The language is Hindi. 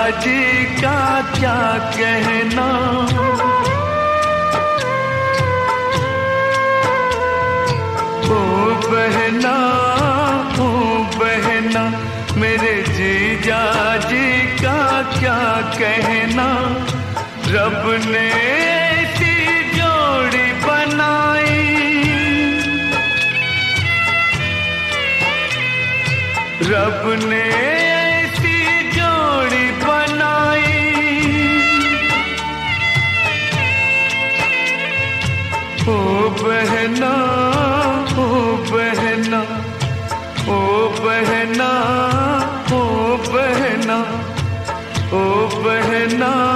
जी का क्या कहना। ओ बहना, ओ बहना, मेरे जीजा जी का क्या कहना। रब ने ऐसी जोड़ी बनाई, रब ने ऐसी जोड़ी बनाई। ओ बहना, ओ बहना, ओ बहना, ओ बहना, ओ बहना।